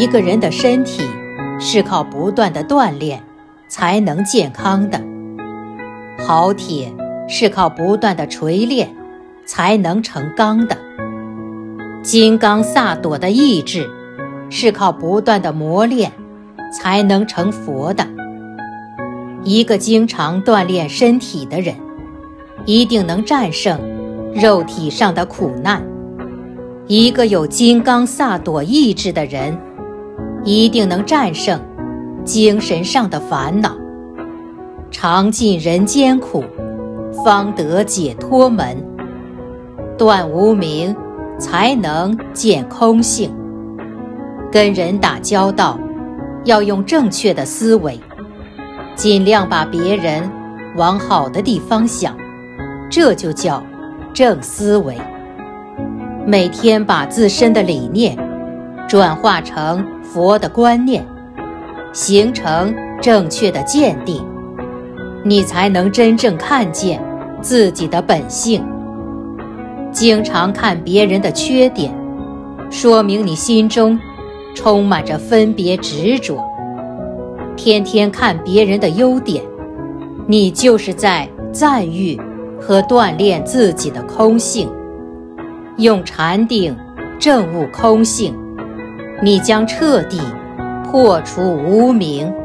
一个人的身体是靠不断的锻炼才能健康的，好铁是靠不断的锤炼才能成钢的，金刚萨埵的意志是靠不断的磨练才能成佛的。一个经常锻炼身体的人，一定能战胜肉体上的苦难；一个有金刚萨埵意志的人，一定能战胜精神上的烦恼。尝尽人间苦，方得解脱门。断无明，才能见空性。跟人打交道，要用正确的思维，尽量把别人往好的地方想，这就叫正思维。每天把自身的理念转化成佛的观念，形成正确的见地，你才能真正看见自己的本性。经常看别人的缺点，说明你心中充满着分别执着；天天看别人的优点，你就是在赞誉和锻炼自己的空性。用禅定证悟空性，你将彻底破除无明。